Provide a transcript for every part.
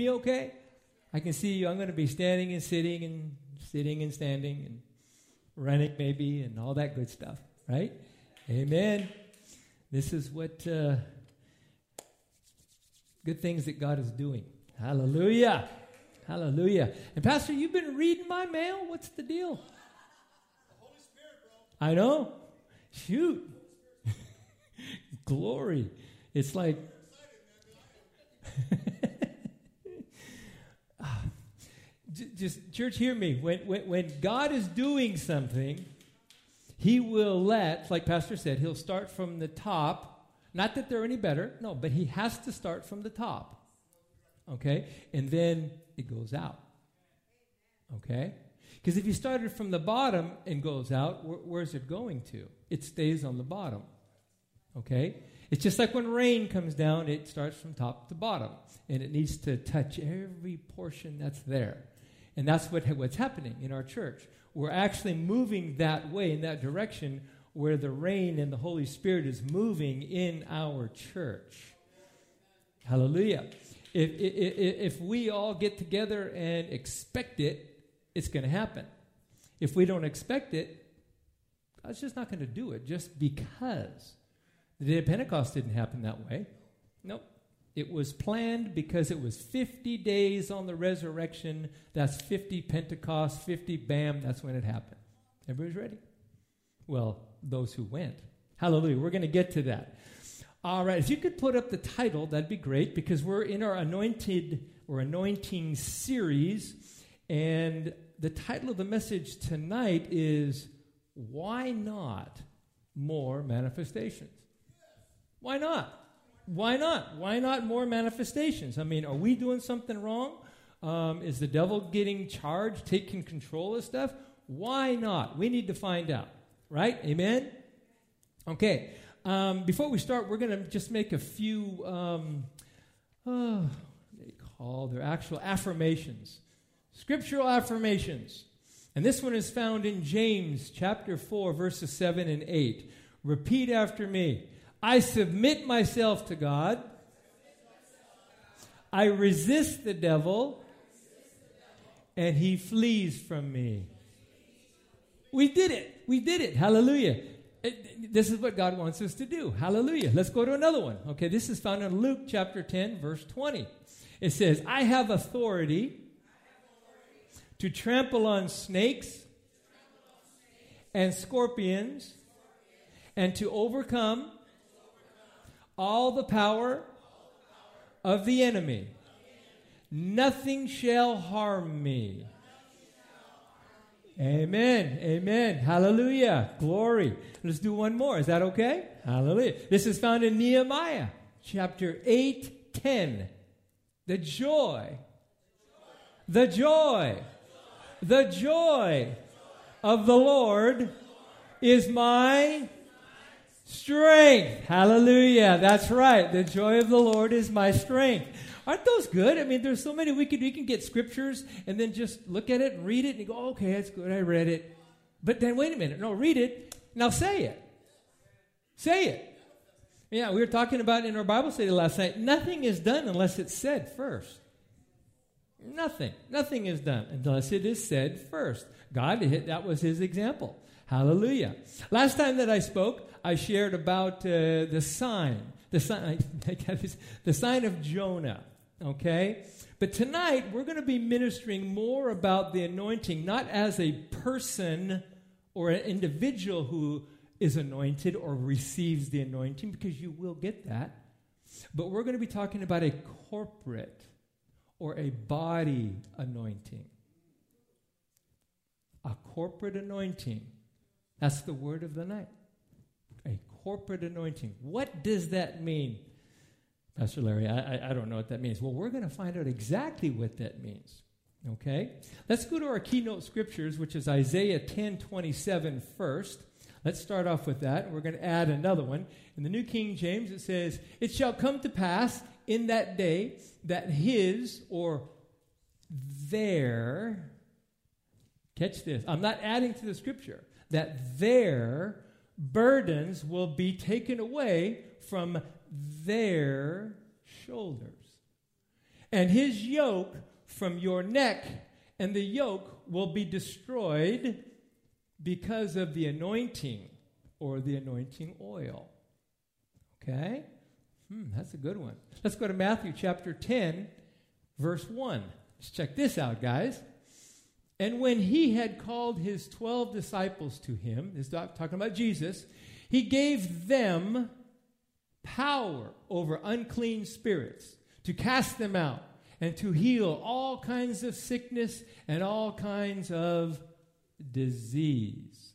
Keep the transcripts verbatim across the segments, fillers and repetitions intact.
me okay? I can see you. I'm going to be standing and sitting and sitting and standing and running maybe and all that good stuff, right? Amen. This is what uh, good things that God is doing. Hallelujah. Hallelujah. And Pastor, you've been reading my mail? What's the deal? The Holy Spirit, bro. I know. Shoot. Glory. It's like... Just, church, hear me. When, when, when God is doing something, he will let, like Pastor said, he'll start from the top. Not that they're any better. No, but he has to start from the top. Okay? And then it goes out. Okay? Because if you started from the bottom and goes out, wh- where's it going to? It stays on the bottom. Okay? It's just like when rain comes down, it starts from top to bottom. And it needs to touch every portion that's there. And that's what what's happening in our church. We're actually moving that way, in that direction, where the rain and the Holy Spirit is moving in our church. Hallelujah. If, if, if we all get together and expect it, it's going to happen. If we don't expect it, God's just not going to do it just because. The day of Pentecost didn't happen that way. Nope. It was planned because it was fifty days on the resurrection. That's fifty Pentecost, fifty bam, that's when it happened. Everybody's ready? Well, those who went. Hallelujah. We're going to get to that. All right. If you could put up the title, that'd be great, because we're in our anointed or anointing series. And the title of the message tonight is, Why Not More Manifestations? Why not? Why not? Why not more manifestations? I mean, are we doing something wrong? Um, is the devil getting charged, taking control of stuff? Why not? We need to find out, right? Amen? Okay. Um, before we start, we're going to just make a few, um, oh, what do they call their actual affirmations? Scriptural affirmations. And this one is found in James chapter four, verses seven and eight. Repeat after me. I submit myself to God. I resist the devil, and he flees from me. We did it. We did it. Hallelujah. It, this is what God wants us to do. Hallelujah. Let's go to another one. Okay, this is found in Luke chapter ten, verse twenty. It says, I have authority to trample on snakes and scorpions and to overcome all the power of the enemy. Nothing shall harm me. Amen. Amen. Hallelujah. Glory. Let's do one more. Is that okay? Hallelujah. This is found in Nehemiah chapter eight, ten. The joy. The joy. The joy of the Lord is my strength. Hallelujah. That's right. The joy of the Lord is my strength. Aren't those good? I mean, there's so many we could we can get scriptures and then just look at it and read it and you go, okay, that's good. I read it. But then wait a minute. No, read it. Now say it. Say it. Yeah, we were talking about in our Bible study last night. Nothing is done unless it's said first. Nothing. Nothing is done unless it is said first. God, that was his example. Hallelujah. Last time that I spoke, I shared about uh, the sign, the sign, the sign of Jonah. Okay, but tonight we're going to be ministering more about the anointing, not as a person or an individual who is anointed or receives the anointing, because you will get that. But we're going to be talking about a corporate or a body anointing. A corporate anointing. That's the word of the night. A corporate anointing. What does that mean? Pastor Larry, I, I, I don't know what that means. Well, we're going to find out exactly what that means. Okay? Let's go to our keynote scriptures, which is Isaiah ten twenty-seven first. Let's start off with that. We're going to add another one. In the New King James, it says, It shall come to pass in that day that his or their, catch this, I'm not adding to the scripture, that their burdens will be taken away from their shoulders. and his yoke from your neck, and the yoke will be destroyed because of the anointing or the anointing oil. Okay? Hmm, that's a good one. Let's go to Matthew chapter ten, verse one. Let's check this out, guys. And when he had called his twelve disciples to him, this is talking about Jesus, he gave them power over unclean spirits to cast them out and to heal all kinds of sickness and all kinds of disease.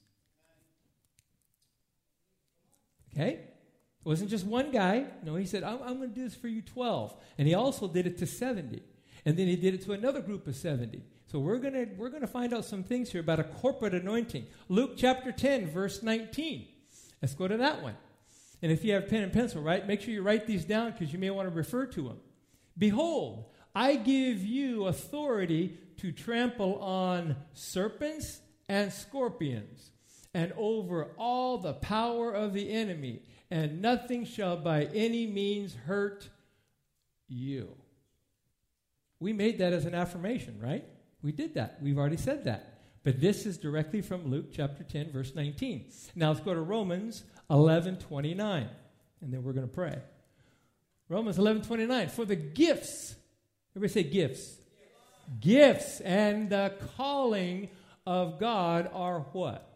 Okay? It wasn't just one guy. No, he said, I'm, I'm going to do this for you twelve. And he also did it to seventy. And then he did it to another group of seventy. So we're going to we're going to find out some things here about a corporate anointing. Luke chapter ten, verse nineteen. Let's go to that one. And if you have pen and pencil, right, make sure you write these down because you may want to refer to them. Behold, I give you authority to trample on serpents and scorpions and over all the power of the enemy, and nothing shall by any means hurt you. We made that as an affirmation, right? We did that. We've already said that. But this is directly from Luke chapter ten, verse nineteen. Now let's go to Romans eleven twenty-nine, and then we're going to pray. Romans eleven twenty-nine. For the gifts, everybody say gifts. Gifts and the calling of God are what?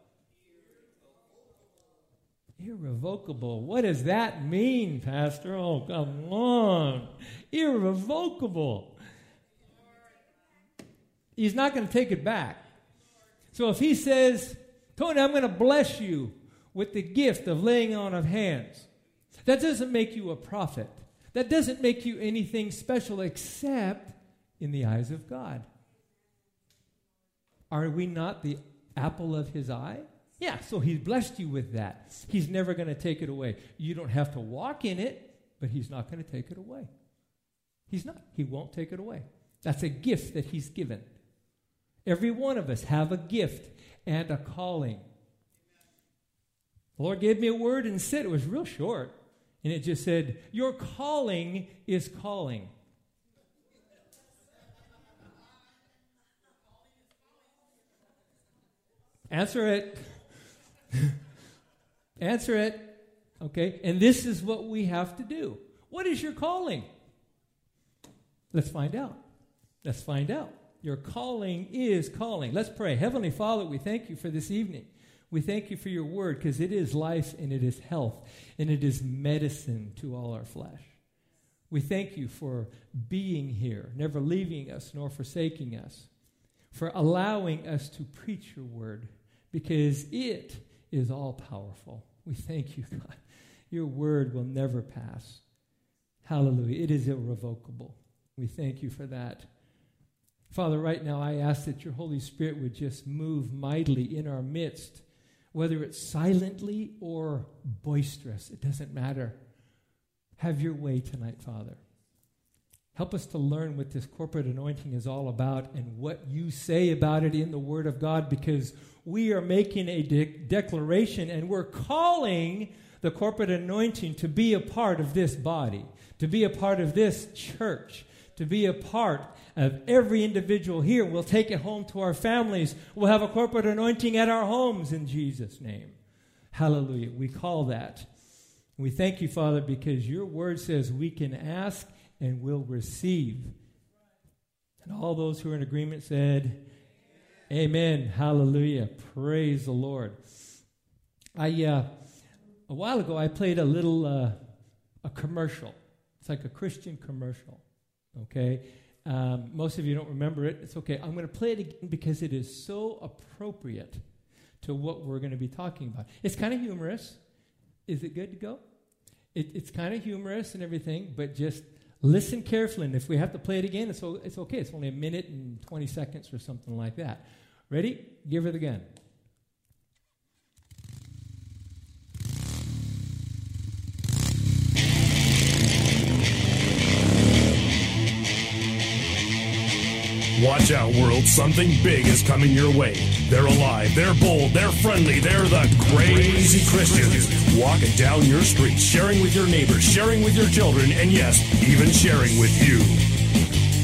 Irrevocable. What does that mean, Pastor? Oh, come on. Irrevocable. He's not going to take it back. So if he says, Tony, I'm going to bless you with the gift of laying on of hands, that doesn't make you a prophet. That doesn't make you anything special except in the eyes of God. Are we not the apple of his eye? Yeah, so he's blessed you with that. He's never going to take it away. You don't have to walk in it, but he's not going to take it away. He's not. He won't take it away. That's a gift that he's given. Every one of us have a gift and a calling. The Lord gave me a word and said, it was real short, and it just said, your calling is calling. Answer it. Answer it. Okay? And this is what we have to do. What is your calling? Let's find out. Let's find out. Your calling is calling. Let's pray. Heavenly Father, we thank you for this evening. We thank you for your word because it is life and it is health and it is medicine to all our flesh. We thank you for being here, never leaving us nor forsaking us, for allowing us to preach your word because it is all powerful. We thank you, God. Your word will never pass. Hallelujah. It is irrevocable. We thank you for that. Father, right now I ask that your Holy Spirit would just move mightily in our midst, whether it's silently or boisterous. It doesn't matter. Have your way tonight, Father. Help us to learn what this corporate anointing is all about and what you say about it in the Word of God, because we are making a de- declaration and we're calling the corporate anointing to be a part of this body, to be a part of this church, to be a part of every individual here. We'll take it home to our families. We'll have a corporate anointing at our homes in Jesus' name. Hallelujah. We call that. We thank you, Father, because your word says we can ask and will receive. And all those who are in agreement said, Amen. Hallelujah. Praise the Lord. I uh, a while ago I played a little uh, a commercial. It's like a Christian commercial. Okay? Um, most of you don't remember it. It's okay. I'm going to play it again because it is so appropriate to what we're going to be talking about. It's kind of humorous. Is it good to go? It, it's kind of humorous and everything, but just listen carefully. And if we have to play it again, it's, o- it's okay. It's only a minute and twenty seconds or something like that. Ready? Give her the gun. Watch out, world. Something big is coming your way. They're alive, they're bold, they're friendly, they're the Crazy Christians. Walking down your street, sharing with your neighbors, sharing with your children, and yes, even sharing with you.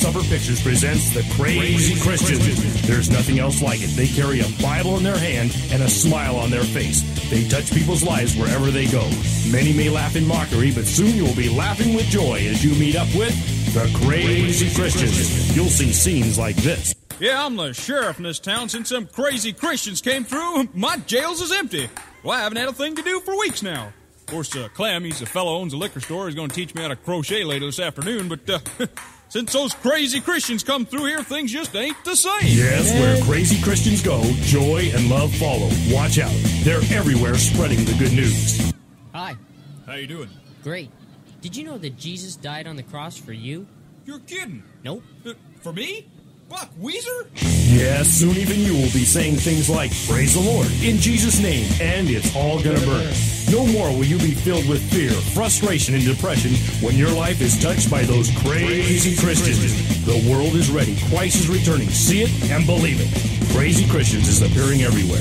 Supper Pictures presents the Crazy Christians. There's nothing else like it. They carry a Bible in their hand and a smile on their face. They touch people's lives wherever they go. Many may laugh in mockery, but soon you'll be laughing with joy as you meet up with the Crazy Christians. You'll see scenes like this. Yeah, I'm the sheriff in this town. Since some crazy Christians came through, my jails is empty. Well, I haven't had a thing to do for weeks now. Of course, uh, Clem, he's a fellow who owns a liquor store. He's going to teach me how to crochet later this afternoon, but uh, since those crazy Christians come through here, things just ain't the same. Yes, where crazy Christians go, joy and love follow. Watch out. They're everywhere spreading the good news. Hi. How you doing? Great. Did you know that Jesus died on the cross for you? You're kidding. Nope. Uh, for me? Buck Weezer? Yes, soon even you will be saying things like, praise the Lord, in Jesus' name, and it's all gonna burn. No more will you be filled with fear, frustration, and depression when your life is touched by those crazy Christians. The world is ready. Christ is returning. See it and believe it. Crazy Christians is appearing everywhere.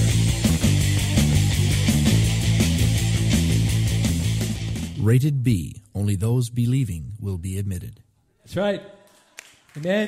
Rated B. Only those believing will be admitted. That's right. Amen.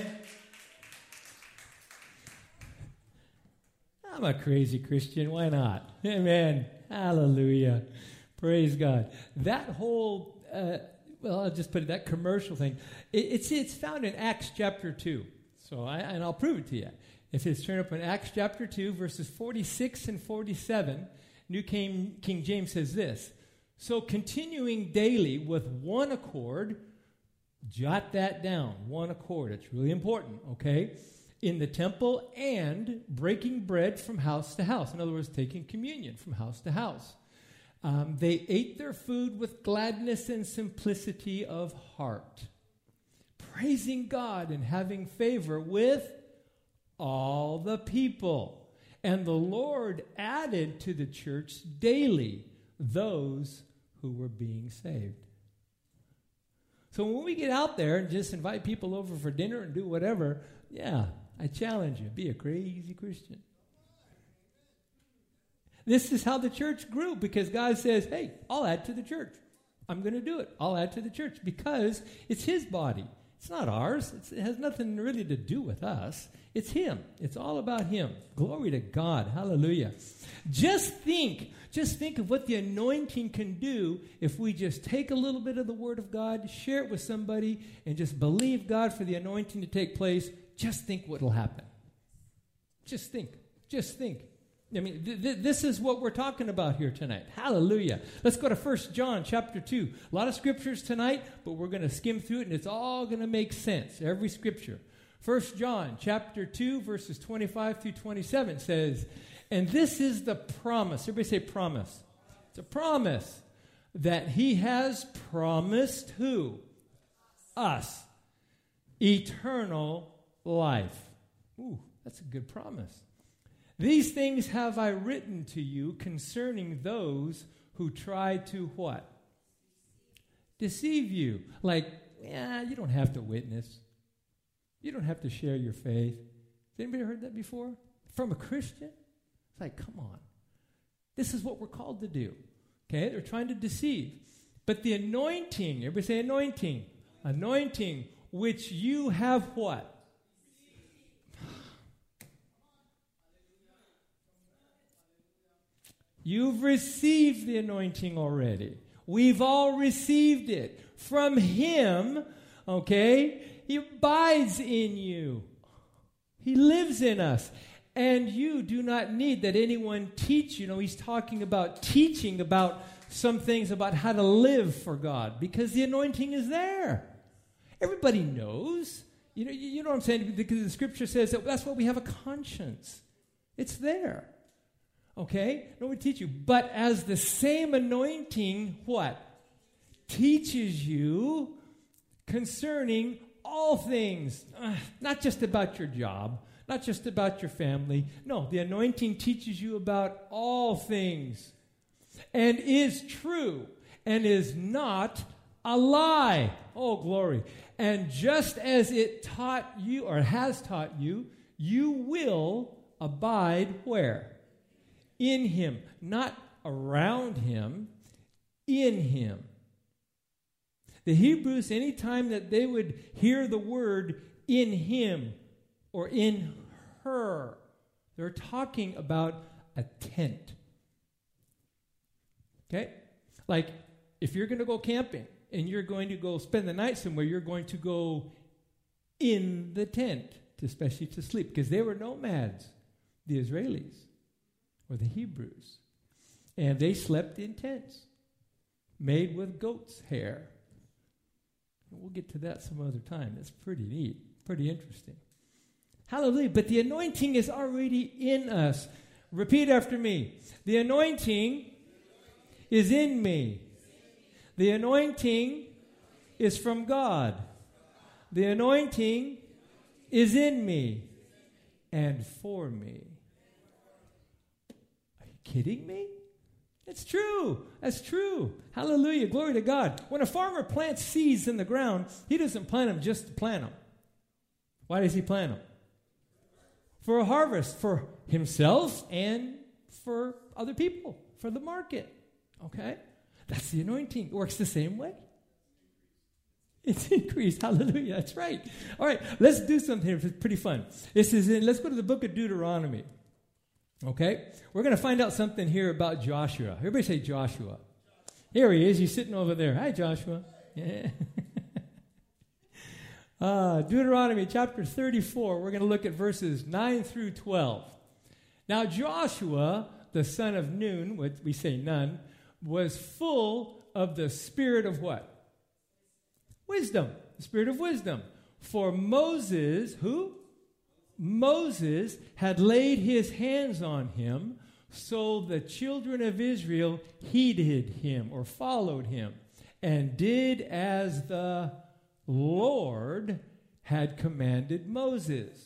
I'm a crazy Christian. Why not? Amen. Hallelujah. Praise God. That whole, uh, well, I'll just put it, that commercial thing, it, it's it's found in Acts chapter two. So, I, and I'll prove it to you. If it's turned up in Acts chapter two, verses forty-six and forty-seven, New King, King James says this. So continuing daily with one accord, jot that down, one accord. It's really important, okay? In the temple and breaking bread from house to house. In other words, taking communion from house to house. Um, they ate their food with gladness and simplicity of heart, praising God and having favor with all the people. And the Lord added to the church daily those who were being saved. So when we get out there and just invite people over for dinner and do whatever, yeah, I challenge you, be a crazy Christian. This is how the church grew, because God says, hey, I'll add to the church. I'm going to do it. I'll add to the church because it's his body. It's not ours. It's, it has nothing really to do with us. It's him. It's all about him. Glory to God. Hallelujah. Just think, just think of what the anointing can do if we just take a little bit of the Word of God, share it with somebody, and just believe God for the anointing to take place. Just think what will happen. Just think. Just think. I mean, th- th- this is what we're talking about here tonight. Hallelujah. Let's go to First John chapter two. A lot of scriptures tonight, but we're going to skim through it, and it's all going to make sense. Every scripture. First John chapter two, verses twenty-five through twenty-seven says, and this is the promise. Everybody say promise. It's a promise that he has promised who? Us. Eternal life. Ooh, that's a good promise. These things have I written to you concerning those who try to what? Deceive you. Like, yeah, you don't have to witness. You don't have to share your faith. Has anybody heard that before? From a Christian? It's like, come on. This is what we're called to do. Okay? They're trying to deceive. But the anointing, everybody say anointing. Anointing, which you have what? You've received the anointing already. We've all received it from him, okay? He abides in you. He lives in us. And you do not need that anyone teach you. You know, he's talking about teaching about some things about how to live for God because the anointing is there. Everybody knows. You know, you know what I'm saying? Because the scripture says that that's why we have a conscience. It's there. Okay? Nobody teach you. But as the same anointing, what? Teaches you concerning all things. Uh, not just about your job. Not just about your family. No, the anointing teaches you about all things. And is true. And is not a lie. Oh, glory. And just as it taught you, or has taught you, you will abide where? In him, not around him, in him. The Hebrews, anytime that they would hear the word in him or in her. They're talking about a tent. Okay? Like, if you're going to go camping and you're going to go spend the night somewhere, you're going to go in the tent, to, especially to sleep, because they were nomads, the Israelis or the Hebrews. And they slept in tents made with goat's hair. We'll get to that some other time. That's pretty neat, pretty interesting. Hallelujah. But the anointing is already in us. Repeat after me. The anointing is in me. The anointing is from God. The anointing is in me and for me. Are you kidding me? It's true. That's true. Hallelujah. Glory to God. When a farmer plants seeds in the ground, he doesn't plant them just to plant them. Why does he plant them? For a harvest, for himself and for other people, for the market. Okay? That's the anointing. It works the same way. It's increased. Hallelujah. That's right. All right. Let's do something here. It's pretty fun. This is in, let's go to the book of Deuteronomy. Okay? We're going to find out something here about Joshua. Everybody say Joshua. Here he is. He's sitting over there. Hi, Joshua. Yeah. uh, Deuteronomy chapter thirty-four. We're going to look at verses nine through twelve. Now, Joshua, the son of Nun, what we say Nun, was full of the spirit of what? Wisdom. The spirit of wisdom. For Moses, who? Moses had laid his hands on him, so the children of Israel heeded him or followed him and did as the Lord had commanded Moses.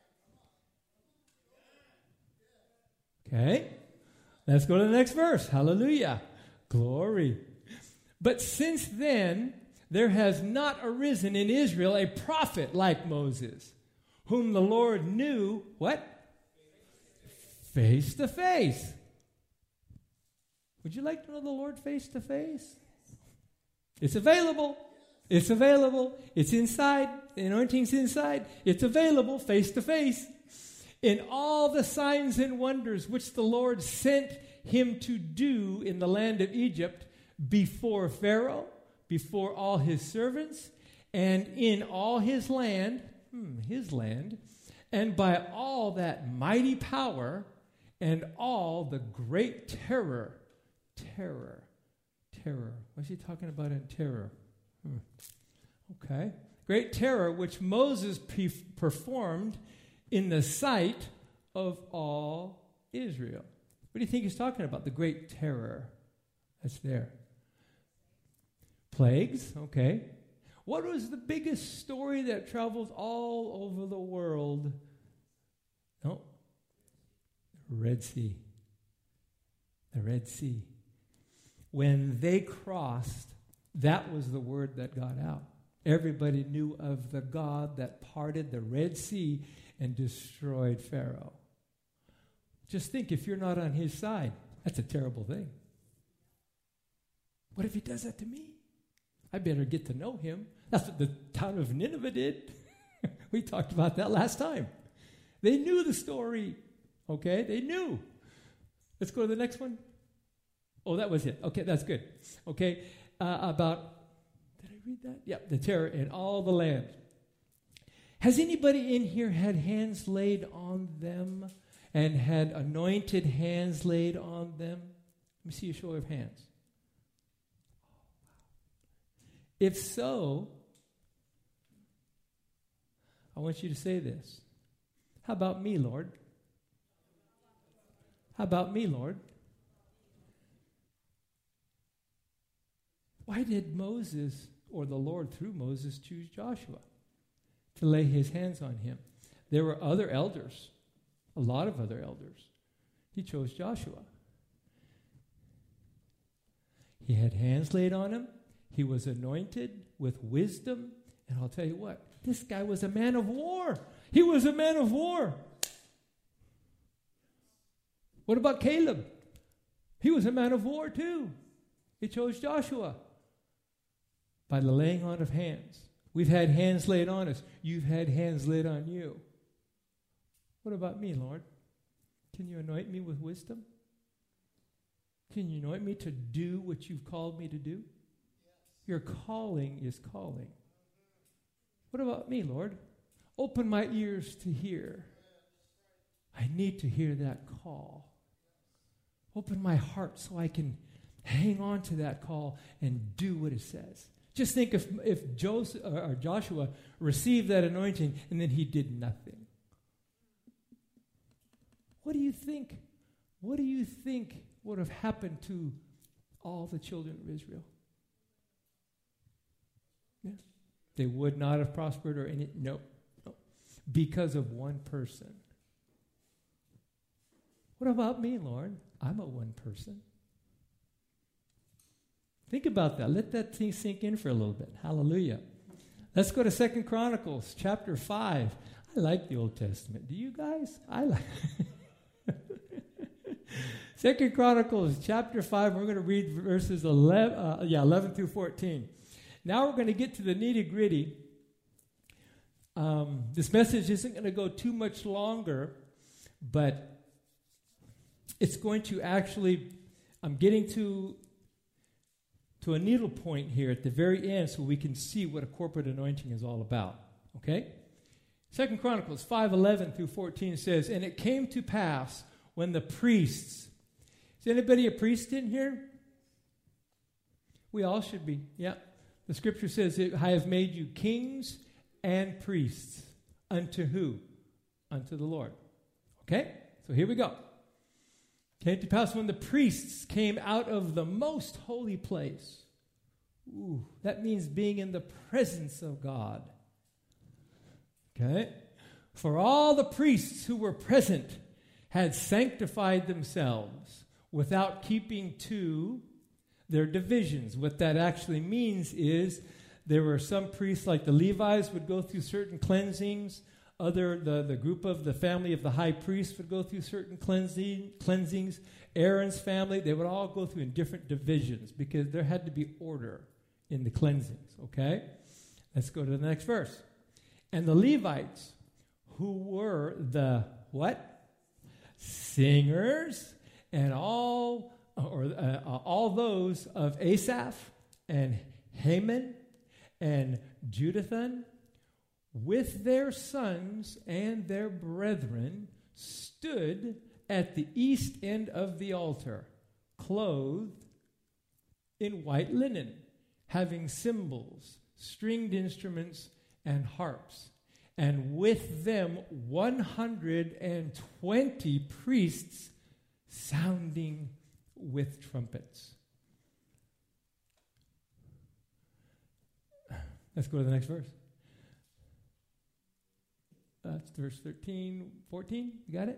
Okay? Let's go to the next verse. Hallelujah. Glory. But since then, there has not arisen in Israel a prophet like Moses, whom the Lord knew, what? Face to face. Would you like to know the Lord face to face? It's available. It's available. It's inside. The anointing's inside. It's available face to face. In all the signs and wonders which the Lord sent him to do in the land of Egypt before Pharaoh, before all his servants, and in all his land, hmm, his land, and by all that mighty power and all the great terror, terror, terror. What's he talking about in terror? Hmm. Okay. Great terror which Moses pe- performed in the sight of all Israel. What do you think he's talking about? The great terror that's there. Plagues, okay. What was the biggest story that traveled all over the world? No. The Red Sea. The Red Sea. When they crossed, that was the word that got out. Everybody knew of the God that parted the Red Sea and destroyed Pharaoh. Just think, if you're not on his side, that's a terrible thing. What if he does that to me? I better get to know him. That's what the town of Nineveh did. We talked about that last time. They knew the story. Okay, they knew. Let's go to the next one. Oh, that was it. Okay, that's good. Okay, uh, about, did I read that? Yeah, the terror in all the land. Has anybody in here had hands laid on them and had anointed hands laid on them? Let me see a show of hands. If so, I want you to say this. How about me, Lord? How about me, Lord? Why did Moses, or the Lord through Moses, choose Joshua to lay his hands on him? There were other elders, a lot of other elders. He chose Joshua. He had hands laid on him. He was anointed with wisdom. And I'll tell you what, this guy was a man of war. He was a man of war. What about Caleb? He was a man of war too. He chose Joshua by the laying on of hands. We've had hands laid on us. You've had hands laid on you. What about me, Lord? Can you anoint me with wisdom? Can you anoint me to do what you've called me to do? Yes. Your calling is calling. What about me, Lord? Open my ears to hear. I need to hear that call. Open my heart so I can hang on to that call and do what it says. Just think if if Joseph or Joshua received that anointing and then he did nothing. What do you think? What do you think would have happened to all the children of Israel? Yeah. They would not have prospered or any no, no. Because of one person. What about me, Lord? I'm a one person. Think about that. Let that thing sink in for a little bit. Hallelujah. Let's go to Second Chronicles chapter five. I like the Old Testament. Do you guys? I like Second Chronicles chapter five. We're going to read verses eleven, uh, yeah, eleven through fourteen. Now we're going to get to the nitty gritty. Um, this message isn't going to go too much longer, but it's going to actually. I'm getting to. to a needle point here at the very end so we can see what a corporate anointing is all about. Okay? Second Chronicles five eleven through fourteen says, and it came to pass when the priests... Is anybody a priest in here? We all should be. Yeah. The scripture says, I have made you kings and priests. Unto who? Unto the Lord. Okay? So here we go. Came to pass when the priests came out of the most holy place. Ooh, that means being in the presence of God. Okay? For all the priests who were present had sanctified themselves without keeping to their divisions. What that actually means is there were some priests, like the Levites, would go through certain cleansings. Other, the, the group of the family of the high priest would go through certain cleansing, cleansings. Aaron's family, they would all go through in different divisions because there had to be order in the cleansings, okay? Let's go to the next verse. And the Levites, who were the, what? Singers, and all, or uh, all those of Asaph and Heman and Jeduthun, with their sons and their brethren, stood at the east end of the altar, clothed in white linen, having cymbals, stringed instruments, and harps. And with them one hundred twenty priests sounding with trumpets. Let's go to the next verse. That's verse thirteen, fourteen. You got it?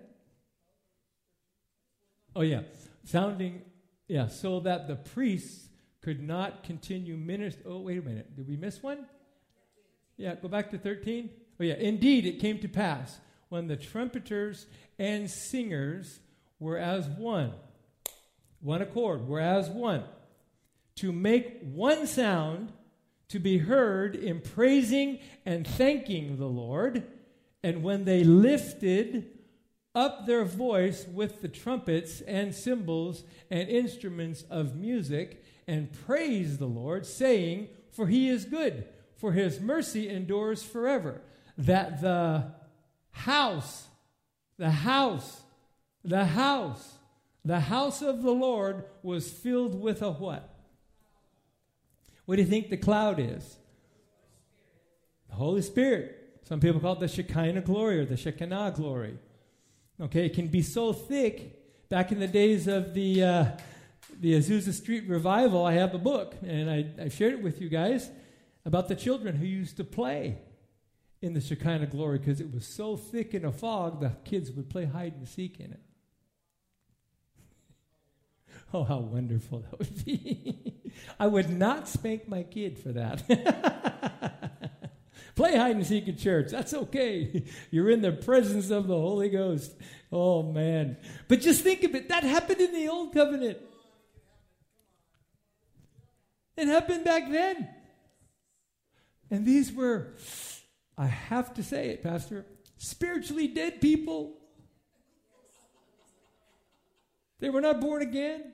Oh, yeah. Sounding, yeah, so that the priests could not continue minister. Oh, wait a minute. Did we miss one? Yeah, go back to thirteen. Oh, yeah. Indeed, it came to pass when the trumpeters and singers were as one, one accord, were as one, to make one sound to be heard in praising and thanking the Lord. And when they lifted up their voice with the trumpets and cymbals and instruments of music and praised the Lord, saying, for he is good, for his mercy endures forever. That the house, the house, the house, the house of the Lord was filled with a what? What do you think the cloud is? The Holy Spirit. Some people call it the Shekinah glory or the Shekinah glory. Okay, it can be so thick. Back in the days of the uh, the Azusa Street revival, I have a book, and I, I shared it with you guys about the children who used to play in the Shekinah glory because it was so thick in a fog, the kids would play hide and seek in it. Oh, how wonderful that would be. I would not spank my kid for that. Play hide and seek in church. That's okay. You're in the presence of the Holy Ghost. Oh, man. But just think of it. That happened in the Old Covenant. It happened back then. And these were, I have to say it, Pastor, spiritually dead people. They were not born again.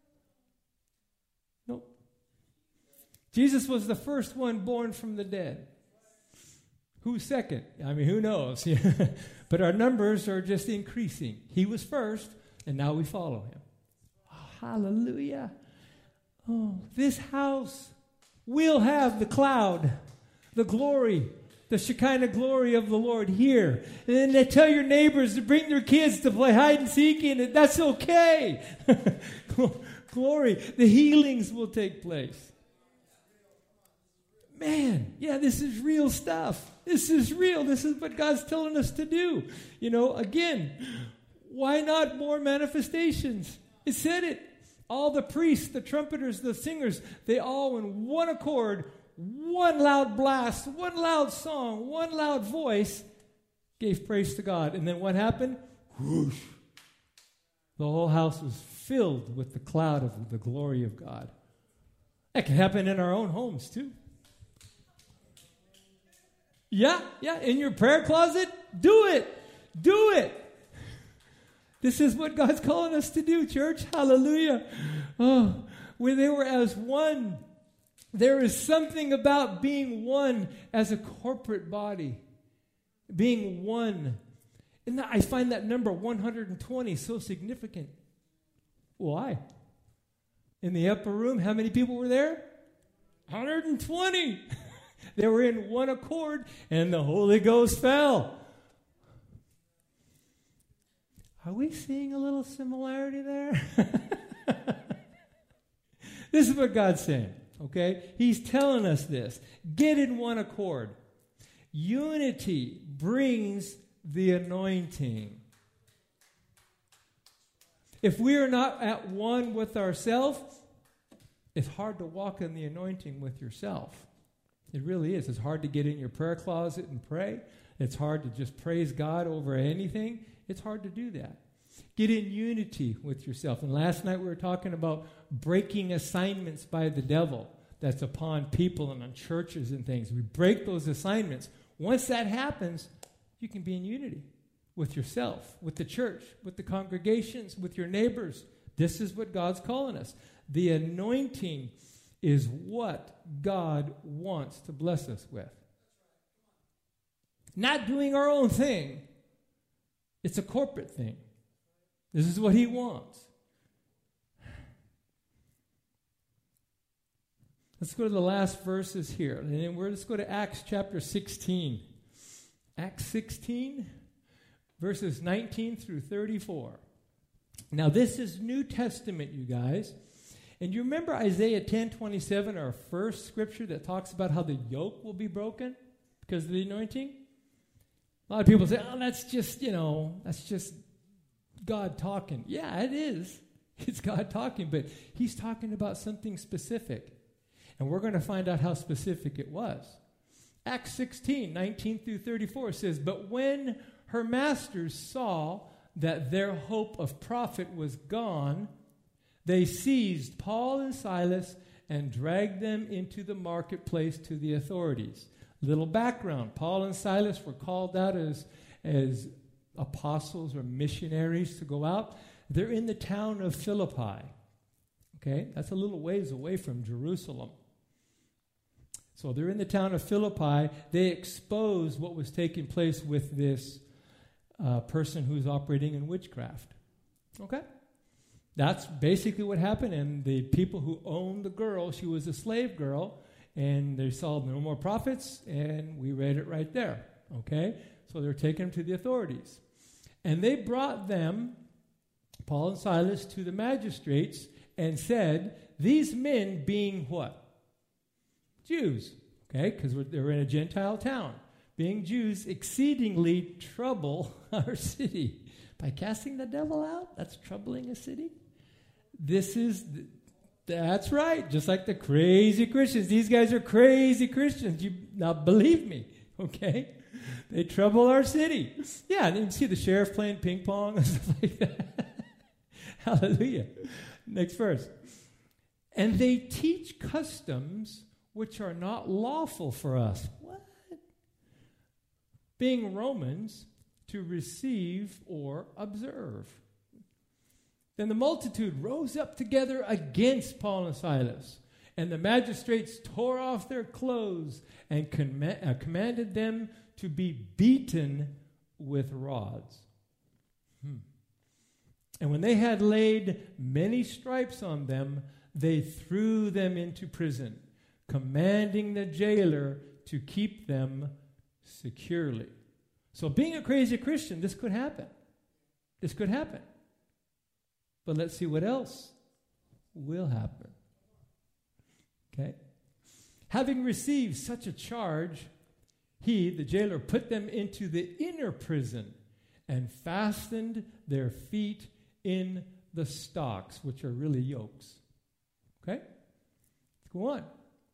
Nope. Jesus was the first one born from the dead. Who's second? I mean, who knows? But our numbers are just increasing. He was first, and now we follow him. Oh, hallelujah. Oh, this house will have the cloud, the glory, the Shekinah glory of the Lord here. And then they tell your neighbors to bring their kids to play hide and seek in it. That's okay. Glory. The healings will take place. Man, yeah, this is real stuff. This is real. This is what God's telling us to do. You know, again, why not more manifestations? It said it. All the priests, the trumpeters, the singers, they all in one accord, one loud blast, one loud song, one loud voice, gave praise to God. And then what happened? Whoosh. The whole house was filled with the cloud of the glory of God. That can happen in our own homes too. Yeah, yeah, in your prayer closet, do it. Do it. This is what God's calling us to do, church. Hallelujah. Oh, when they were as one, there is something about being one as a corporate body. Being one. And I find that number one hundred twenty so significant. Why? In the upper room, how many people were there? one hundred twenty. They were in one accord, and the Holy Ghost fell. Are we seeing a little similarity there? This is what God's saying, okay? He's telling us this. Get in one accord. Unity brings the anointing. If we are not at one with ourselves, it's hard to walk in the anointing with yourself. It really is. It's hard to get in your prayer closet and pray. It's hard to just praise God over anything. It's hard to do that. Get in unity with yourself. And last night we were talking about breaking assignments by the devil that's upon people and on churches and things. We break those assignments. Once that happens, you can be in unity with yourself, with the church, with the congregations, with your neighbors. This is what God's calling us. The anointing is what God wants to bless us with. Not doing our own thing. It's a corporate thing. This is what he wants. Let's go to the last verses here. And then we're, let's go to Acts chapter sixteen. Acts sixteen, verses nineteen through thirty-four. Now this is New Testament, you guys. And you remember Isaiah ten twenty-seven, our first scripture that talks about how the yoke will be broken because of the anointing? A lot of people say, oh, that's just, you know, that's just God talking. Yeah, it is. It's God talking, but he's talking about something specific. And we're going to find out how specific it was. Acts sixteen, nineteen through thirty-four says, but when her masters saw that their hope of profit was gone, they seized Paul and Silas and dragged them into the marketplace to the authorities. Little background. Paul and Silas were called out as, as apostles or missionaries to go out. They're in the town of Philippi. Okay? That's a little ways away from Jerusalem. So they're in the town of Philippi. They expose what was taking place with this uh, person who's operating in witchcraft. Okay? That's basically what happened. And the people who owned the girl, she was a slave girl, and they saw no more prophets, and we read it right there. Okay? So they're taking them to the authorities. And they brought them, Paul and Silas, to the magistrates and said, these men being what? Jews. Okay? Because they're in a Gentile town. Being Jews exceedingly trouble our city. By casting the devil out, that's troubling a city. This is, th- that's right, just like the crazy Christians. These guys are crazy Christians. You now believe me, okay? They trouble our city. Yeah, and you can see the sheriff playing ping pong and stuff like that. Hallelujah. Next verse. And they teach customs which are not lawful for us. What? Being Romans, to receive or observe. Then the multitude rose up together against Paul and Silas, and the magistrates tore off their clothes and com- uh, commanded them to be beaten with rods. Hmm. And when they had laid many stripes on them, they threw them into prison, commanding the jailer to keep them securely. So being a crazy Christian, this could happen. This could happen. But let's see what else will happen. Okay? Having received such a charge, he, the jailer, put them into the inner prison and fastened their feet in the stocks, which are really yokes. Okay? Let's go on.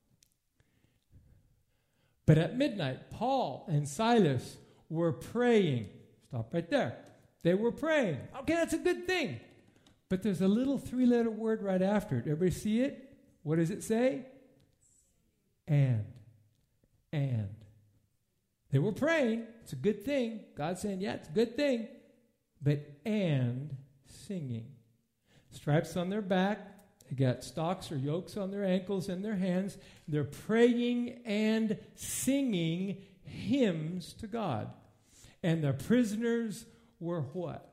But at midnight, Paul and Silas were praying. Stop right there. They were praying. Okay, that's a good thing. But there's a little three-letter word right after it. Everybody see it? What does it say? And. And. They were praying. It's a good thing. God's saying, yeah, it's a good thing. But and singing. Stripes on their back. They got stocks or yokes on their ankles and their hands. They're praying and singing hymns to God. And the prisoners were what?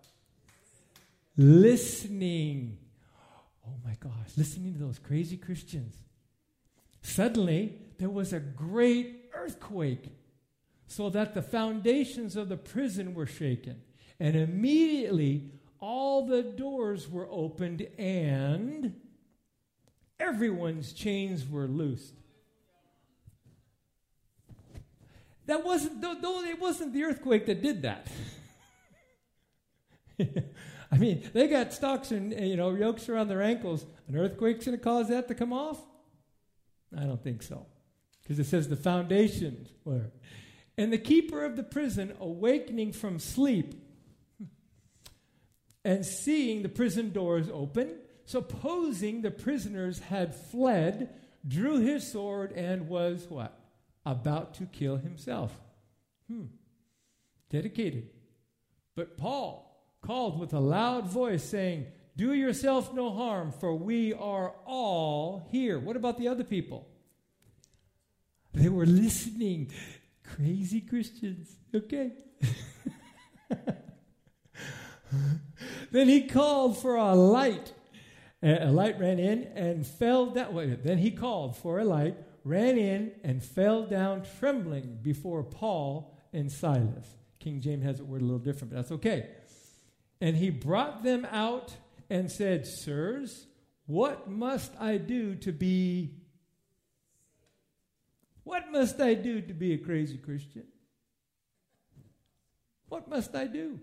Listening. Oh my gosh, listening to those crazy Christians. Suddenly, there was a great earthquake, so that the foundations of the prison were shaken. And immediately, all the doors were opened and everyone's chains were loosed. That wasn't, though it wasn't the earthquake that did that. I mean, they got stocks and, you know, yokes around their ankles. An earthquake's going to cause that to come off? I don't think so. Because it says the foundations were. And the keeper of the prison, awakening from sleep and seeing the prison doors open, supposing the prisoners had fled, drew his sword and was what? About to kill himself. Hmm. Dedicated. But Paul called with a loud voice, saying, do yourself no harm, for we are all here. What about the other people? They were listening. Crazy Christians. Okay. Then he called for a light. A light ran in and fell down. Wait, then he called for a light, ran in, and fell down trembling before Paul and Silas. King James has it worded a little different, but that's okay. And he brought them out and said, sirs, what must I do to be... What must I do to be a crazy Christian? What must I do?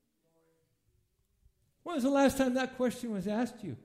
When was the last time that question was asked you?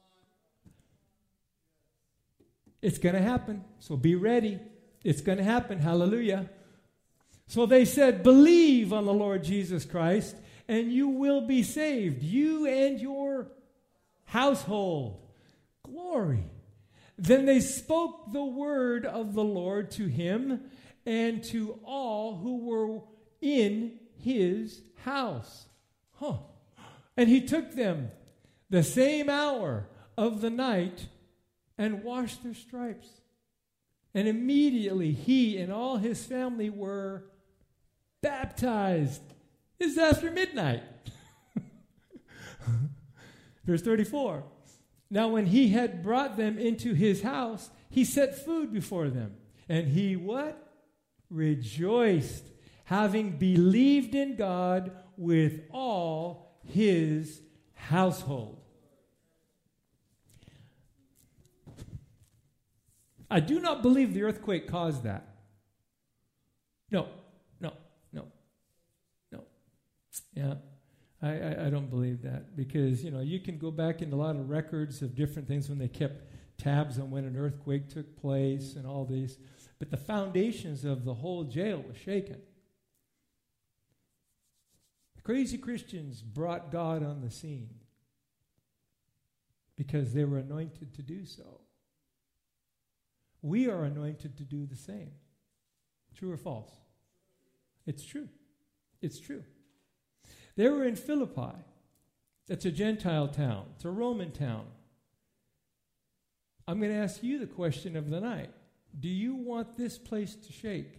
It's going to happen, so be ready. It's going to happen. Hallelujah. So they said, believe on the Lord Jesus Christ, and you will be saved, you and your household. Glory. Then they spoke the word of the Lord to him and to all who were in his house. Huh. And he took them the same hour of the night and washed their stripes. And immediately he and all his family were baptized. This is after midnight. Verse thirty-four. Now when he had brought them into his house, he set food before them. And he what? Rejoiced, having believed in God with all his household. I do not believe the earthquake caused that. No, no, no, no. Yeah, I, I, I don't believe that because, you know, you can go back in a lot of records of different things when they kept tabs on when an earthquake took place and all these. But the foundations of the whole jail was shaken. The crazy Christians brought God on the scene because they were anointed to do so. we are anointed to do the same. True or false? It's true. It's true. They were in Philippi. It's a Gentile town. It's a Roman town. I'm going to ask you the question of the night. Do you want this place to shake?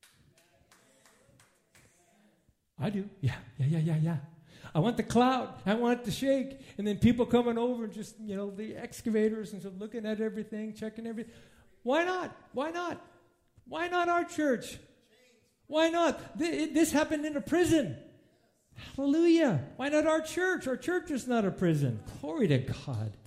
I do. Yeah, yeah, yeah, yeah, yeah. I want the cloud. I want it to shake. And then people coming over and just, you know, the excavators and stuff, looking at everything, checking everything. Why not? Why not? Why not our church? Why not? Th- this happened in a prison. Hallelujah. Why not our church? Our church is not a prison. Glory to God.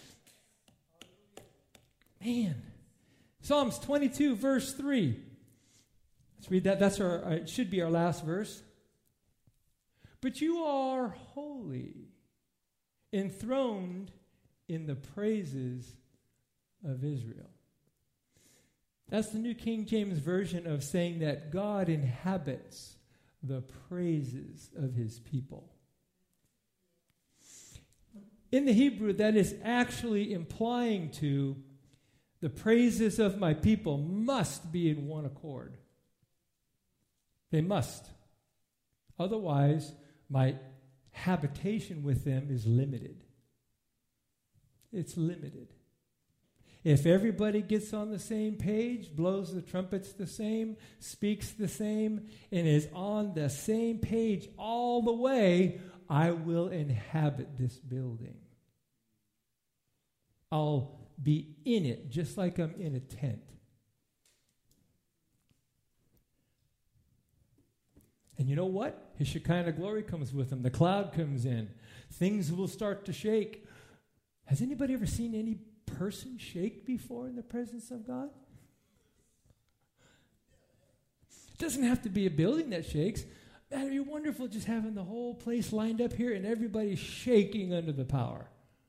Man. Psalms twenty-two, verse three. Let's read that. That's our, uh, it should be our last verse. But you are holy, enthroned in the praises of Israel. That's the New King James Version of saying that God inhabits the praises of his people. In the Hebrew, that is actually implying to the praises of my people must be in one accord. They must. Otherwise, my habitation with them is limited. It's limited. If everybody gets on the same page, blows the trumpets the same, speaks the same, and is on the same page all the way, I will inhabit this building. I'll be in it, just like I'm in a tent. And you know what? His Shekinah glory comes with him. The cloud comes in. Things will start to shake. Has anybody ever seen any person shake before in the presence of God? It doesn't have to be a building that shakes. That would be wonderful just having the whole place lined up here and everybody shaking under the power.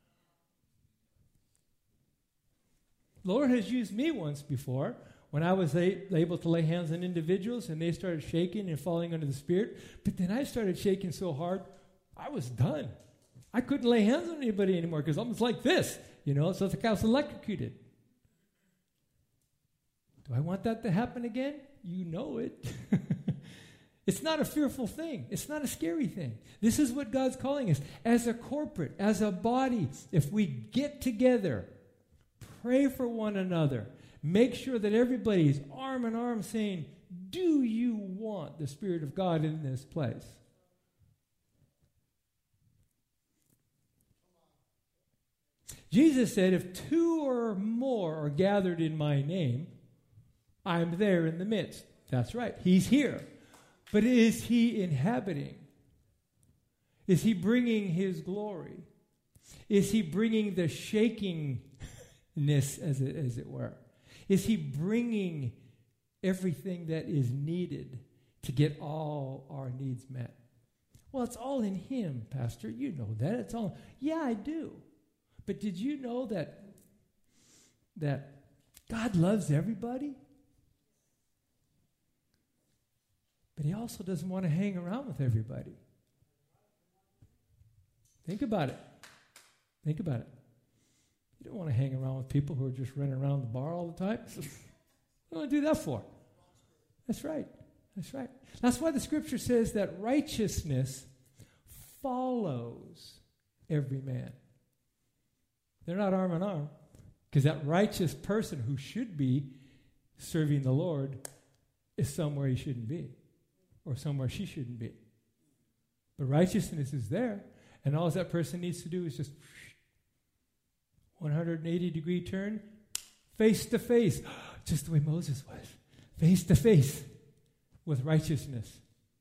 The Lord has used me once before when I was a- able to lay hands on individuals and they started shaking and falling under the Spirit. But then I started shaking so hard, I was done. I couldn't lay hands on anybody anymore because I was like this, you know, so it's like I was electrocuted. Do I want that to happen again? You know it. It's not a fearful thing. It's not a scary thing. This is what God's calling us. As a corporate, as a body, if we get together, pray for one another, make sure that everybody's arm in arm saying, do you want the Spirit of God in this place? Jesus said, if two or more are gathered in my name, I'm there in the midst. That's right. He's here. But is he inhabiting? Is he bringing his glory? Is he bringing the shakingness, as it, as it were? Is he bringing everything that is needed to get all our needs met? Well, it's all in him, Pastor. You know that. It's all. Yeah, I do. But did you know that, that God loves everybody? But he also doesn't want to hang around with everybody. Think about it. Think about it. You don't want to hang around with people who are just running around the bar all the time. What do you want to do that for? That's right. That's right. That's why the scripture says that righteousness follows every man. They're not arm in arm, because that righteous person who should be serving the Lord is somewhere he shouldn't be, or somewhere she shouldn't be. But righteousness is there, and all that person needs to do is just one hundred eighty degree turn, face to face, just the way Moses was, face to face with righteousness.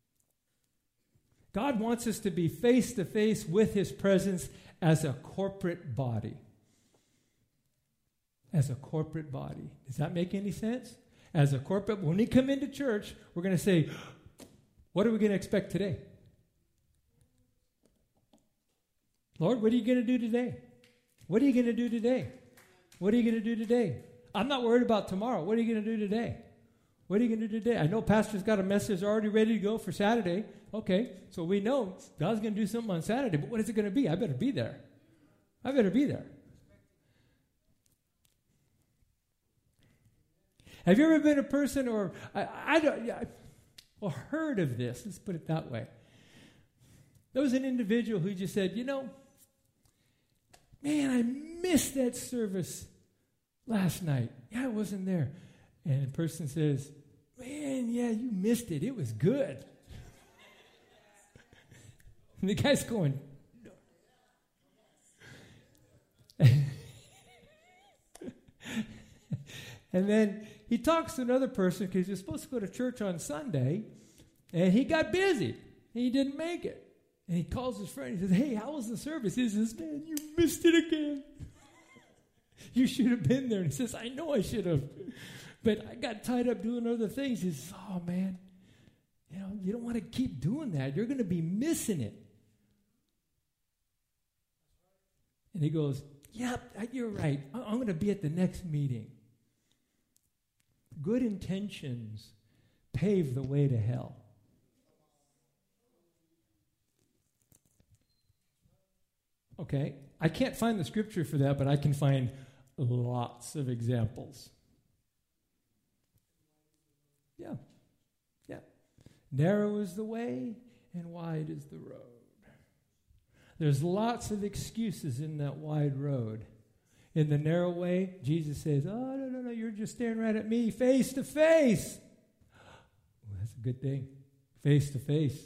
God wants us to be face to face with his presence as a corporate body. As a corporate body. Does that make any sense? As a corporate, when we come into church, we're going to say, what are we going to expect today? Lord, what are you going to do today? What are you going to do today? What are you going to do today? I'm not worried about tomorrow. What are you going to do today? What are you going to do today? I know Pastor's got a message already ready to go for Saturday. Okay, so we know God's going to do something on Saturday, but what is it going to be? I better be there. I better be there. Have you ever been a person, or I, I don't, yeah, or heard of this? Let's put it that way. There was an individual who just said, you know, man, I missed that service last night. Yeah, I wasn't there. And the person says, man, yeah, you missed it. It was good. And the guy's going, and then he talks to another person because he was supposed to go to church on Sunday, and he got busy. And he didn't make it. And he calls his friend. He says, hey, how was the service? He says, man, you missed it again. You should have been there. And he says, I know I should have. But I got tied up doing other things. He says, oh, man, you know, you don't want to keep doing that. You're going to be missing it. And he goes, yep, you're right. I'm going to be at the next meeting. Good intentions pave the way to hell. Okay, I can't find the scripture for that, but I can find lots of examples. Yeah, yeah. Narrow is the way and wide is the road. There's lots of excuses in that wide road. In the narrow way, Jesus says, oh, no, no, no, you're just staring right at me face to face. Well, that's a good thing, face to face.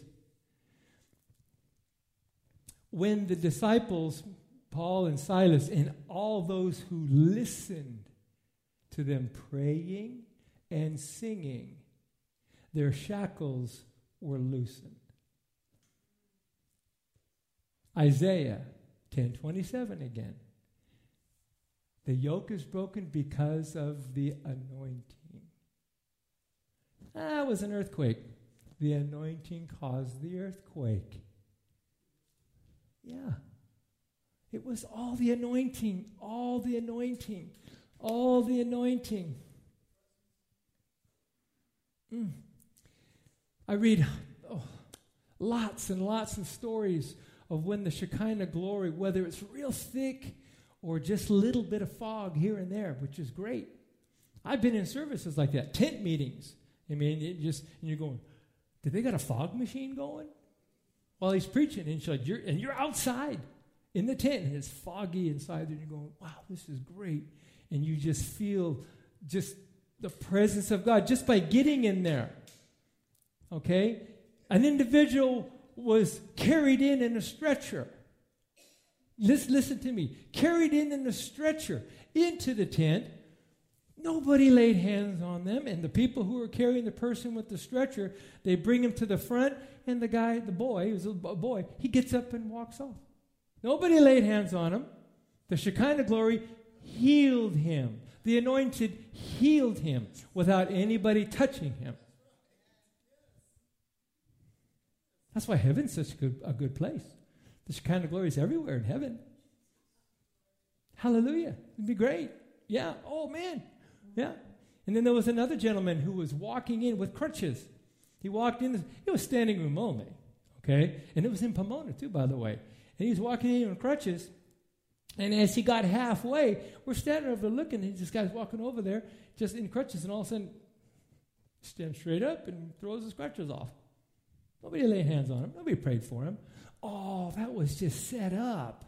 When the disciples, Paul and Silas, and all those who listened to them praying and singing, their shackles were loosened. Isaiah ten twenty-seven again. The yoke is broken because of the anointing. Ah, it was an earthquake. The anointing caused the earthquake. Yeah. It was all the anointing, all the anointing, all the anointing. Mm. I read oh, lots and lots of stories of when the Shekinah glory, whether it's real thick or just a little bit of fog here and there, which is great. I've been in services like that, tent meetings. I mean, it just, and you're going, did they got a fog machine going? While he's preaching, and, like, you're, and you're outside in the tent, and it's foggy inside there, and you're going, wow, this is great. And you just feel just the presence of God just by getting in there. Okay? An individual was carried in in a stretcher. Listen, listen to me. Carried in in a stretcher into the tent. Nobody laid hands on them, and the people who were carrying the person with the stretcher, they bring him to the front, and the guy, the boy, he was a boy, he gets up and walks off. Nobody laid hands on him. The Shekinah glory healed him. The anointed healed him without anybody touching him. That's why heaven's such a good, a good place. The Shekinah glory is everywhere in heaven. Hallelujah. It'd be great. Yeah. Oh, man. Yeah. And then there was another gentleman who was walking in with crutches. He walked in. It was standing room only. Okay? And it was in Pomona, too, by the way. And he was walking in with crutches. And as he got halfway, we're standing over there looking, and this guy's walking over there just in crutches, and all of a sudden, stands straight up and throws his crutches off. Nobody laid hands on him. Nobody prayed for him. Oh, that was just set up.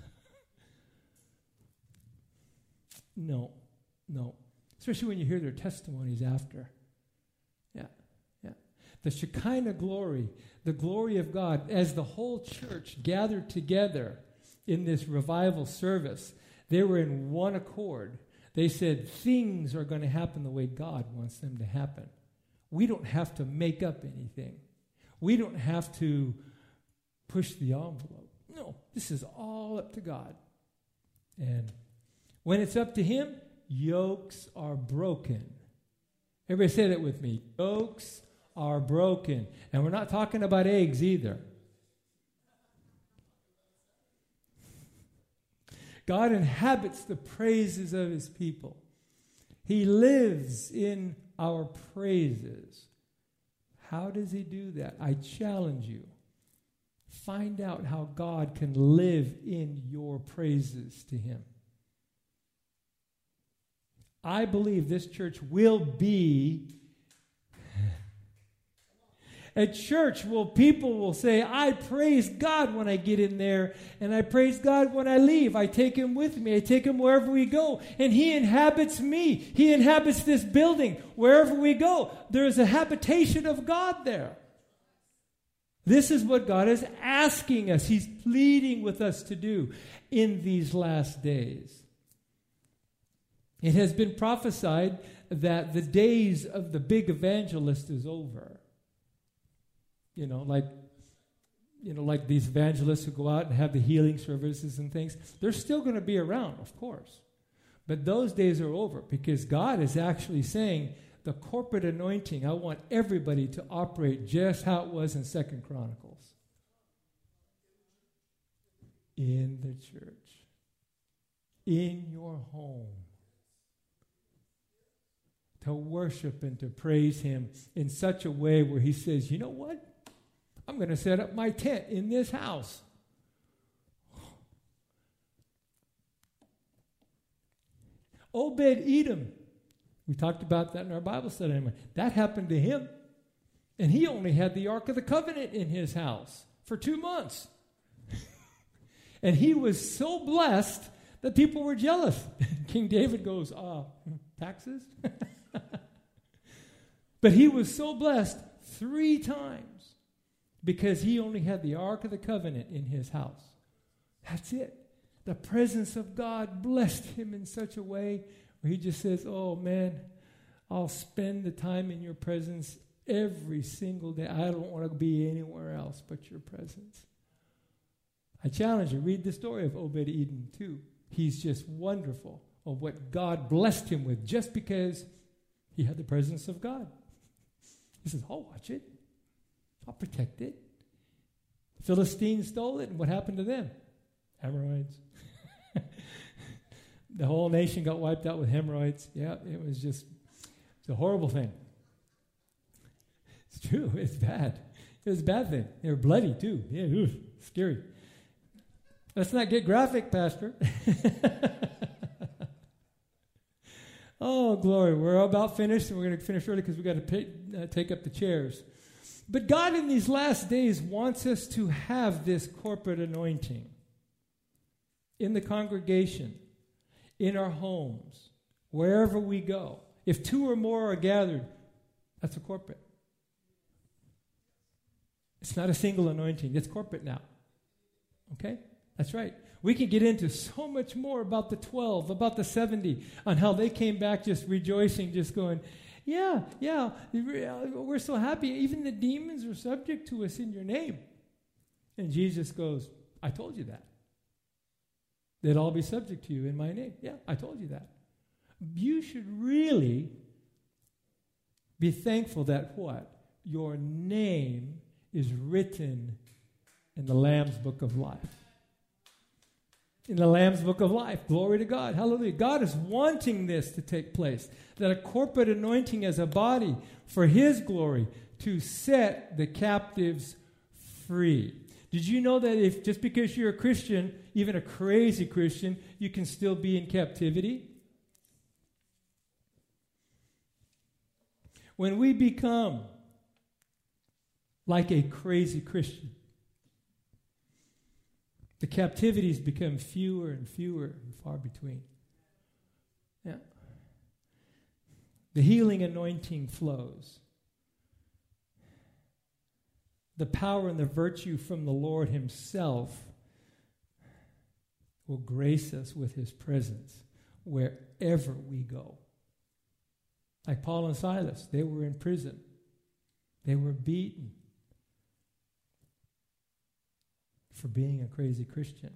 No, no. Especially when you hear their testimonies after. Yeah, yeah. The Shekinah glory, the glory of God, as the whole church gathered together in this revival service, they were in one accord. They said things are going to happen the way God wants them to happen. We don't have to make up anything. We don't have to push the envelope. No, this is all up to God. And when it's up to Him, yokes are broken. Everybody say that with me. Yokes are broken. And we're not talking about eggs either. God inhabits the praises of His people. He lives in our praises. How does He do that? I challenge you. Find out how God can live in your praises to Him. I believe this church will be a church where people will say, I praise God when I get in there, and I praise God when I leave. I take him with me. I take him wherever we go, and he inhabits me. He inhabits this building. Wherever we go, there is a habitation of God there. This is what God is asking us. He's pleading with us to do in these last days. It has been prophesied that the days of the big evangelist is over. You know, like, you know, like these evangelists who go out and have the healing services and things. They're still going to be around, of course. But those days are over because God is actually saying the corporate anointing, I want everybody to operate just how it was in Second Chronicles. In the church. In your home. To worship and to praise him in such a way where he says, you know what? I'm going to set up my tent in this house. Obed-Edom. We talked about that in our Bible study. That happened to him. And he only had the Ark of the Covenant in his house for two months. And he was so blessed that people were jealous. King David goes, ah, taxes? But he was so blessed three times because he only had the Ark of the Covenant in his house. That's it. The presence of God blessed him in such a way where he just says, oh man, I'll spend the time in your presence every single day. I don't want to be anywhere else but your presence. I challenge you, read the story of Obed-Edom too. He's just wonderful of what God blessed him with just because he had the presence of God. He says, I'll watch it. I'll protect it. The Philistines stole it, and what happened to them? Hemorrhoids. The whole nation got wiped out with hemorrhoids. Yeah, it was just it's a horrible thing. It's true. It's bad. It was a bad thing. They were bloody, too. Yeah, oof, scary. Let's not get graphic, Pastor. Oh, glory. We're about finished, and we're going to finish early because we've got to pay, uh, take up the chairs. But God in these last days wants us to have this corporate anointing in the congregation, in our homes, wherever we go. If two or more are gathered, that's a corporate. It's not a single anointing. It's corporate now. Okay? That's right. We can get into so much more about the twelve, about the seventy, on how they came back just rejoicing, just going, yeah, yeah, we're so happy. Even the demons are subject to us in your name. And Jesus goes, I told you that. They'd all be subject to you in my name. Yeah, I told you that. You should really be thankful that what? Your name is written in the Lamb's Book of Life. In the Lamb's Book of Life. Glory to God. Hallelujah. God is wanting this to take place. That a corporate anointing as a body for his glory to set the captives free. Did you know that if just because you're a Christian, even a crazy Christian, you can still be in captivity? When we become like a crazy Christian, the captivities become fewer and fewer and far between. Yeah. The healing anointing flows. The power and the virtue from the Lord himself will grace us with his presence wherever we go. Like Paul and Silas, they were in prison. They were beaten for being a crazy Christian.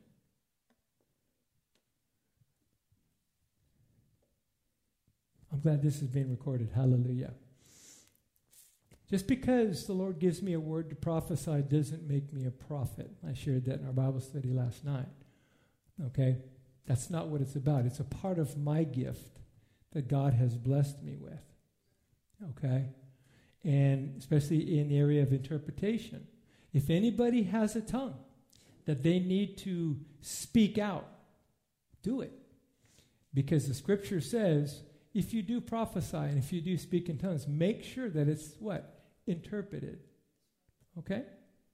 I'm glad this is being recorded. Hallelujah. Just because the Lord gives me a word to prophesy doesn't make me a prophet. I shared that in our Bible study last night. Okay? That's not what it's about. It's a part of my gift that God has blessed me with. Okay? And especially in the area of interpretation. If anybody has a tongue that they need to speak out, do it. Because the scripture says, if you do prophesy and if you do speak in tongues, make sure that it's what? Interpreted. Okay?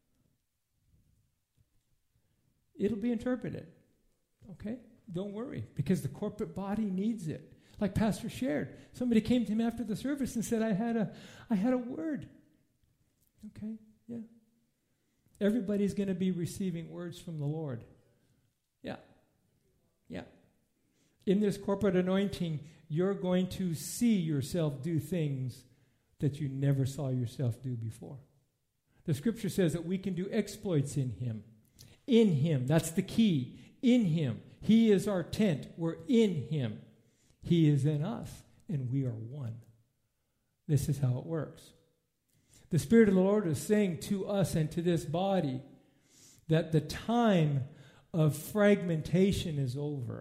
It'll be interpreted. Okay? Don't worry, because the corporate body needs it. Like Pastor shared. Somebody came to him after the service and said, I had a I had a word. Okay? Yeah. Everybody's going to be receiving words from the Lord. Yeah. Yeah. In this corporate anointing, you're going to see yourself do things that you never saw yourself do before. The scripture says that we can do exploits in him. In him. That's the key. In him. He is our tent. We're in him. He is in us, and we are one. This is how it works. The Spirit of the Lord is saying to us and to this body that the time of fragmentation is over.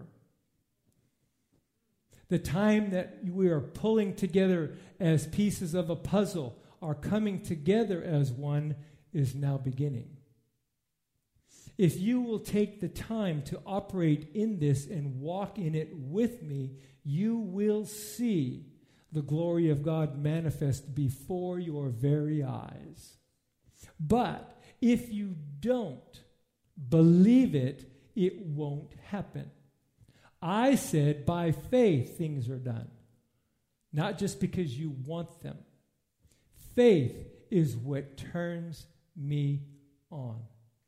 The time that we are pulling together as pieces of a puzzle, are coming together as one, is now beginning. If you will take the time to operate in this and walk in it with me, you will see the glory of God manifest before your very eyes. But if you don't believe it, it won't happen. I said by faith things are done, not just because you want them. Faith is what turns me on.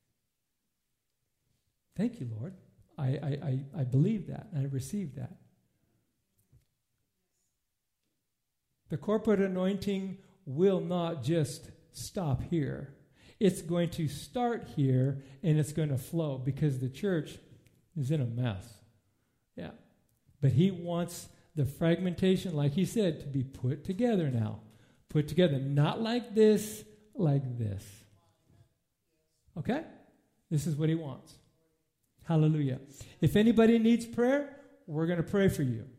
Thank you, Lord. I, I, I, I believe that, and I receive that. The corporate anointing will not just stop here. It's going to start here, and it's going to flow, because the church is in a mess. Yeah. But he wants the fragmentation, like he said, to be put together now. Put together, not like this, like this. Okay? This is what he wants. Hallelujah. If anybody needs prayer, we're going to pray for you.